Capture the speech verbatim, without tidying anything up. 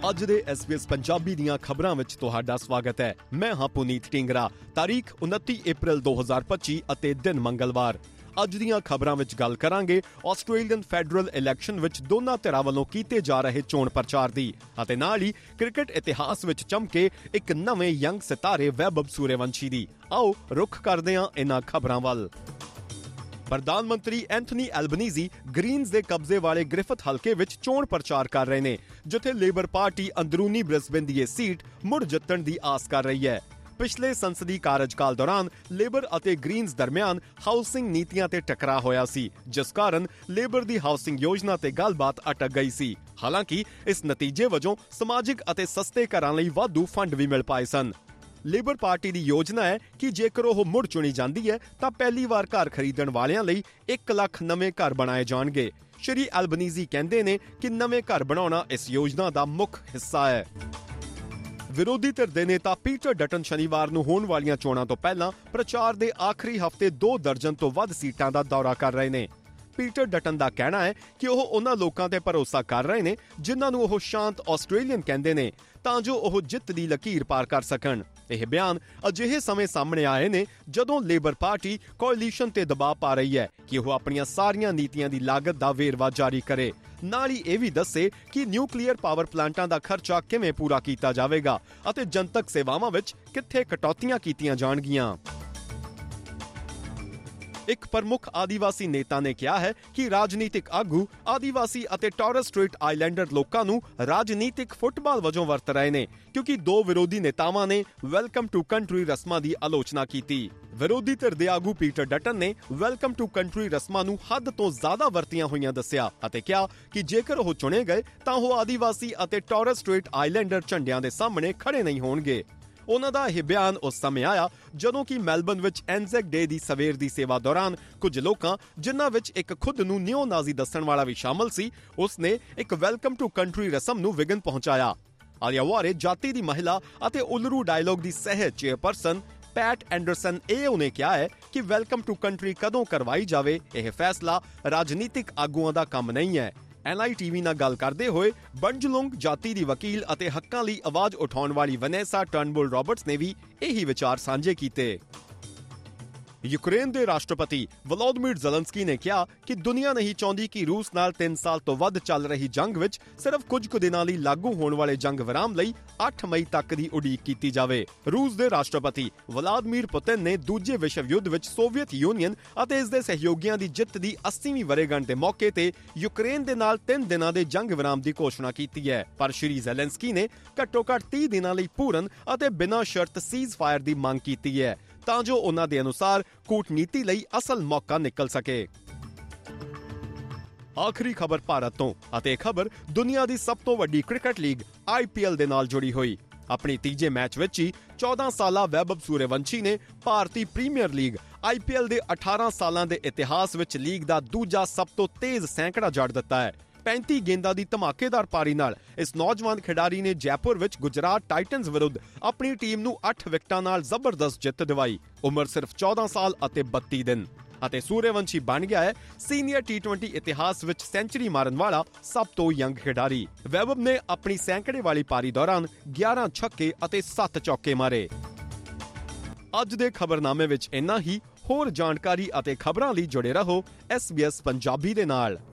ਅੱਜ ਦੇ S B S Punjabi ਦੀਆਂ ਖਬਰਾਂ ਵਿੱਚ ਤੁਹਾਡਾ ਸਵਾਗਤ ਹੈ। ਮੈਂ ਹਾਂ ਪੁਨੀਤ ਢਿੰਗਰਾ। ਤਾਰੀਖ ਉਨੱਤੀ ਅਪ੍ਰੈਲ ਦੋ ਹਜ਼ਾਰ ਪੱਚੀ ਅਤੇ ਦਿਨ ਮੰਗਲਵਾਰ। ਅੱਜ ਦੀਆਂ ਖਬਰਾਂ ਵਿੱਚ ਗੱਲ ਕਰਾਂਗੇ ਆਸਟ੍ਰੇਲੀਅਨ ਫੈਡਰਲ ਇਲੈਕਸ਼ਨ ਵਿੱਚ ਦੋਨਾਂ ਧਿਰਾਂ ਵੱਲੋਂ ਕੀਤੇ ਜਾ ਰਹੇ ਚੋਣ ਪ੍ਰਚਾਰ ਦੀ, ਅਤੇ ਨਾਲ ਹੀ ਕ੍ਰਿਕਟ ਇਤਿਹਾਸ ਵਿੱਚ ਚਮਕੇ ਇੱਕ ਨਵੇਂ ਯੰਗ ਸਿਤਾਰੇ ਵੈਭਵ ਸੂਰਯਵੰਸ਼ੀ ਦੀ। ਆਓ ਰੁਖ ਕਰਦੇ ਹਾਂ ਇਹਨਾਂ ਖਬਰਾਂ ਵੱਲ। ਪ੍ਰਧਾਨ ਮੰਤਰੀ ਐਂਥਨੀ ਐਲਬਨੀਜ਼ੀ ਗ੍ਰੀਨਜ਼ ਦੇ ਕਬਜ਼ੇ ਵਾਲੇ ਗ੍ਰਿਫਿਥ ਹਲਕੇ ਵਿੱਚ ਚੋਣ ਪ੍ਰਚਾਰ ਕਰ ਰਹੇ ਨੇ, ਜਿੱਥੇ ਲੇਬਰ ਪਾਰਟੀ ਅੰਦਰੂਨੀ ਬ੍ਰਿਸਬੇਨ ਦੀ ਇਹ ਸੀਟ ਮੁੜ ਜਿੱਤਣ ਦੀ ਆਸ ਕਰ ਰਹੀ ਹੈ। ਪਿਛਲੇ ਸੰਸਦੀ ਕਾਰਜਕਾਲ ਦੌਰਾਨ ਲੇਬਰ ਅਤੇ ਗ੍ਰੀਨਜ਼ ਦਰਮਿਆਨ ਹਾਊਸਿੰਗ ਨੀਤੀਆਂ ਤੇ ਟਕਰਾਅ ਹੋਇਆ ਸੀ, ਜਿਸ ਕਾਰਨ ਲੇਬਰ ਦੀ ਹਾਊਸਿੰਗ ਯੋਜਨਾ ਤੇ ਗੱਲਬਾਤ ਅਟਕ ਗਈ ਸੀ। ਹਾਲਾਂਕਿ ਇਸ ਨਤੀਜੇ ਵਜੋਂ ਸਮਾਜਿਕ ਅਤੇ ਸਸਤੇ ਘਰਾਂ ਲਈ ਵਾਧੂ ਫੰਡ ਵੀ ਮਿਲ ਪਾਏ ਸਨ। ਲੇਬਰ ਪਾਰਟੀ ਦੀ ਯੋਜਨਾ ਹੈ ਕਿ ਜੇਕਰ ਉਹ ਮੁੜ ਚੁਣੀ ਜਾਂਦੀ ਹੈ ਤਾਂ ਪਹਿਲੀ ਵਾਰ ਘਰ ਖਰੀਦਣ ਵਾਲਿਆਂ ਲਈ ਇੱਕ ਲੱਖ ਨਵੇਂ ਘਰ ਬਣਾਏ ਜਾਣਗੇ। ਸ਼੍ਰੀ ਐਲਬਨੀਜ਼ੀ ਕਹਿੰਦੇ ਨੇ ਕਿ ਨਵੇਂ ਘਰ ਬਣਾਉਣਾ ਇਸ ਯੋਜਨਾ ਦਾ ਮੁੱਖ ਹਿੱਸਾ ਹੈ। ਵਿਰੋਧੀ ਧਿਰ ਦੇ ਨੇਤਾ ਪੀਟਰ ਡਟਨ ਸ਼ਨੀਵਾਰ ਨੂੰ ਹੋਣ ਵਾਲੀਆਂ ਚੋਣਾਂ ਤੋਂ ਪਹਿਲਾਂ ਪ੍ਰਚਾਰ ਦੇ ਆਖਰੀ ਹਫ਼ਤੇ ਦੋ ਦਰਜਨ ਤੋਂ ਵੱਧ ਸੀਟਾਂ ਦਾ ਦੌਰਾ ਕਰ ਰਹੇ ਨੇ। ਪੀਟਰ ਡਟਨ ਦਾ ਕਹਿਣਾ ਹੈ ਕਿ ਉਹ ਉਹਨਾਂ ਲੋਕਾਂ ਤੇ ਭਰੋਸਾ ਕਰ ਰਹੇ ਨੇ ਜਿਨ੍ਹਾਂ ਨੂੰ ਉਹ ਸ਼ਾਂਤ ਆਸਟ੍ਰੇਲੀਅਨ ਕਹਿੰਦੇ ਨੇ, ਤਾਂ ਜੋ ਉਹ ਜਿੱਤ ਦੀ ਲਕੀਰ ਪਾਰ ਕਰ ਸਕਣ। ਇਹ ਬਿਆਨ ਅਜਿਹੇ ਸਮੇਂ ਸਾਹਮਣੇ ਆਏ ਨੇ ਜਦੋਂ ਲੇਬਰ ਪਾਰਟੀ ਕੋਅਲੀਸ਼ਨ ਤੇ ਦਬਾਅ ਪਾ ਰਹੀ ਹੈ ਕਿ ਉਹ ਆਪਣੀਆਂ ਸਾਰੀਆਂ ਨੀਤੀਆਂ ਦੀ ਲਾਗਤ ਦਾ ਵੇਰਵਾ ਜਾਰੀ ਕਰੇ। ਨਾਲ ਹੀ ਇਹ ਵੀ ਦੱਸੇ ਕਿ ਨਿਊਕਲੀਅਰ ਪਾਵਰ ਪਲਾਂਟਾਂ ਦਾ ਖਰਚਾ ਕਿਵੇਂ ਪੂਰਾ ਕੀਤਾ ਜਾਵੇਗਾ ਅਤੇ ਜਨਤਕ ਸੇਵਾਵਾਂ ਵਿੱਚ ਕਿੱਥੇ ਕਟੌਤੀਆਂ ਕੀਤੀਆਂ ਜਾਣਗੀਆਂ। ਇੱਕ ਪ੍ਰਮੁੱਖ ਆਦੀਵਾਸੀ ਨੇਤਾ ਨੇ ਕਿਹਾ ਹੈ ਕਿ ਰਾਜਨੀਤਿਕ ਆਗੂ ਆਦੀਵਾਸੀ ਅਤੇ ਟੌਰਸ ਸਟ੍ਰੇਟ ਆਈਲੈਂਡਰ ਲੋਕਾਂ ਨੂੰ ਰਾਜਨੀਤਿਕ ਫੁੱਟਬਾਲ ਵਜੋਂ ਵਰਤ ਰਹੇ ਨੇ, ਕਿਉਂਕਿ ਦੋ ਵਿਰੋਧੀ ਨੇਤਾਵਾਂ ਨੇ ਵੈਲਕਮ ਟੂ ਕੰਟਰੀ ਰਸਮਾਂ ਦੀ ਆਲੋਚਨਾ ਕੀਤੀ। ਵਿਰੋਧੀ ਧਿਰ ਦੇ ਆਗੂ ਪੀਟਰ ਡਟਨ ਨੇ ਵੈਲਕਮ ਟੂ ਕੰਟਰੀ ਰਸਮਾਂ ਨੂੰ ਹੱਦ ਤੋਂ ਜ਼ਿਆਦਾ ਵਰਤੀਆਂ ਹੋਈਆਂ ਦੱਸਿਆ ਅਤੇ ਕਿਹਾ ਕਿ ਜੇਕਰ ਉਹ ਚੁਣੇ ਗਏ ਤਾਂ ਉਹ ਆਦੀਵਾਸੀ ਅਤੇ ਟੌਰਸ ਸਟ੍ਰੇਟ ਆਈਲੈਂਡਰ ਝੰਡਿਆਂ ਦੇ ਸਾਹਮਣੇ ਖੜੇ ਨਹੀਂ ਹੋਣਗੇ। ਉਹਨਾਂ ਦਾ ਇਹ ਬਿਆਨ ਉਸ ਸਮੇਂ ਆਇਆ ਜਦੋਂ ਕਿ ਮੈਲਬਨ ਵਿੱਚ ਐਨਜ਼ੈਕ ਡੇ ਦੀ ਸਵੇਰ ਦੀ ਸੇਵਾ ਦੌਰਾਨ ਕੁਝ ਲੋਕਾਂ, ਜਿਨ੍ਹਾਂ ਵਿੱਚ ਇੱਕ ਖੁਦ ਨੂੰ ਨਿਓ ਨਾਜ਼ੀ ਦੱਸਣ ਵਾਲਾ ਵੀ ਸ਼ਾਮਲ ਸੀ, ਉਸਨੇ ਇੱਕ ਵੈਲਕਮ ਟੂ ਕੰਟਰੀ ਰਸਮ ਨੂੰ ਵਿਘਨ ਪਹੁੰਚਾਇਆ। ਆਲਿਆਵਾਰੇ ਜਾਤੀ ਦੀ ਮਹਿਲਾ ਅਤੇ ਉਲਰੂ ਡਾਇਲੋਗ ਦੀ ਸਹਿ ਚੇਅਰਪਰਸਨ ਪੈਟ ਐਂਡਰਸਨ ਏਓ ਨੇ ਕਿਹਾ ਹੈ ਕਿ ਵੈਲਕਮ ਟੂ ਕੰਟਰੀ ਕਦੋਂ ਕਰਵਾਈ ਜਾਵੇ, ਇਹ ਫੈਸਲਾ ਰਾਜਨੀਤਿਕ ਆਗੂਆਂ ਦਾ ਕੰਮ ਨਹੀਂ ਹੈ। ਐਨ ਆਈ ਟੀ ਵੀ ਨਾਲ ਗੱਲ ਕਰਦੇ ਹੋਏ ਬੰਜਲੁੰਗ ਜਾਤੀ ਦੀ ਵਕੀਲ ਅਤੇ ਹੱਕਾਂ ਲਈ ਆਵਾਜ਼ ਉਠਾਉਣ ਵਾਲੀ ਵਨੈਸਾ ਟਰਨਬੁਲ ਰਾਬਰਟਸ ਨੇ ਵੀ ਇਹੀ ਵਿਚਾਰ ਸਾਂਝੇ ਕੀਤੇ। ਯੂਕਰੇਨ ਦੇ ਰਾਸ਼ਟਰਪਤੀ ਵਲੋਦੀਮੀਰ ਜ਼ੈਲੈਂਸਕੀ ਨੇ ਕਿਹਾ ਕਿ ਦੁਨੀਆ ਨਹੀਂ ਚਾਹੁੰਦੀ ਕਿ ਰੂਸ ਨਾਲ ਤਿੰਨ ਸਾਲ ਤੋਂ ਵੱਧ ਚੱਲ ਰਹੀ ਜੰਗ ਵਿੱਚ ਸਿਰਫ ਕੁਝ ਕੁ ਦਿਨਾਂ ਲਈ ਲਾਗੂ ਹੋਣ ਵਾਲੇ ਜੰਗ ਵਿਰਾਮ ਲਈ ਅੱਠ ਮਈ ਤੱਕ ਦੀ ਉਡੀਕ ਕੀਤੀ ਜਾਵੇ। ਰੂਸ ਦੇ ਰਾਸ਼ਟਰਪਤੀ ਵਲਾਦੀਮੀਰ ਪੁਤਿਨ ਨੇ ਦੂਜੇ ਵਿਸ਼ਵ ਯੁੱਧ ਵਿੱਚ ਸੋਵੀਅਤ ਯੂਨੀਅਨ ਅਤੇ ਇਸ ਦੇ ਸਹਿਯੋਗੀਆਂ ਦੀ ਜਿੱਤ ਦੀ ਅੱਸੀਵੀਂ ਵਰ੍ਹੇਗੰਢ ਦੇ ਮੌਕੇ ਤੇ ਯੂਕਰੇਨ ਦੇ ਨਾਲ ਤਿੰਨ ਦਿਨਾਂ ਦੇ ਜੰਗ ਵਿਰਾਮ ਦੀ ਘੋਸ਼ਣਾ ਕੀਤੀ ਹੈ, ਪਰ ਸ਼੍ਰੀ ਜ਼ੈਲੈਂਸਕੀ ਨੇ ਘੱਟੋ ਘੱਟ ਤੀਹ ਦਿਨਾਂ ਲਈ ਪੂਰਨ ਅਤੇ ਬਿਨਾਂ ਸ਼ਰਤ ਸੀਜ਼ ਫਾਇਰ ਦੀ ਮੰਗ ਕੀਤੀ ਹੈ, ਤਾਂ ਜੋ ਉਹਨਾਂ ਦੇ ਅਨੁਸਾਰ ਕੂਟਨੀਤੀ ਲਈ ਅਸਲ ਮੌਕਾ ਨਿਕਲ ਸਕੇ। ਆਖਰੀ ਖਬਰ ਭਾਰਤ ਤੋਂ, ਅਤੇ ਇਹ ਖਬਰ ਦੁਨੀਆ ਦੀ ਸਭ ਤੋਂ ਵੱਡੀ cricket league I P L ਦੇ ਨਾਲ ਜੁੜੀ ਹੋਈ। ਆਪਣੀ ਤੀਜੇ ਮੈਚ ਵਿੱਚ ਹੀ ਚੌਦਾਂ ਸਾਲਾ ਵੈਭਵ ਸੂਰਯਵੰਸ਼ੀ ਨੇ ਭਾਰਤੀ premier league I P L ਦੇ ਅਠਾਰਾਂ ਸਾਲਾਂ ਦੇ ਇਤਿਹਾਸ ਵਿੱਚ ਲੀਗ ਦਾ ਦੂਜਾ ਸਭ ਤੋਂ ਤੇਜ਼ ਸੈਂਕੜਾ ਜੜ ਦਿੱਤਾ ਹੈ। ਪੈਂਤੀ ਗੇਂਦਾਂ ਦੀ ਧਮਾਕੇਦਾਰ ਪਾਰੀ ਨਾਲ ਇਸ ਨੌਜਵਾਨ ਖਿਡਾਰੀ ਨੇ ਜੈਪੁਰ ਵਿੱਚ ਗੁਜਰਾਤ ਟਾਈਟਨਜ਼ ਵਿਰੁੱਧ ਆਪਣੀ ਟੀਮ ਨੂੰ ਅੱਠ ਵਿਕਟਾਂ ਨਾਲ ਜ਼ਬਰਦਸਤ ਜਿੱਤ ਦਿਵਾਈ। ਉਮਰ ਸਿਰਫ ਚੌਦਾਂ ਸਾਲ ਅਤੇ ਬੱਤੀ ਦਿਨ, ਅਤੇ ਸੂਰਯਵੰਸ਼ੀ ਬਣ ਗਿਆ ਹੈ ਸੀਨੀਅਰ ਟੀ ਟਵੈਂਟੀ ਇਤਿਹਾਸ ਵਿੱਚ ਸੈਂਚਰੀ ਮਾਰਨ ਵਾਲਾ ਸਭ ਤੋਂ ਯੰਗ ਖਿਡਾਰੀ। ਵੈਭਵ ਨੇ ਆਪਣੀ ਸੈਂਕੜੇ ਵਾਲੀ ਪਾਰੀ ਦੌਰਾਨ ਗਿਆਰਾਂ ਛੱਕੇ ਅਤੇ ਸੱਤ ਚੌਕੇ ਮਾਰੇ। ਅੱਜ ਦੇ ਖਬਰਨਾਮੇ ਵਿੱਚ ਇੰਨਾ ਹੀ। ਹੋਰ ਜਾਣਕਾਰੀ ਅਤੇ ਖਬਰਾਂ ਲਈ ਜੁੜੇ ਰਹੋ ਐਸ ਬੀ ਐਸ ਪੰਜਾਬੀ ਦੇ ਨਾਲ।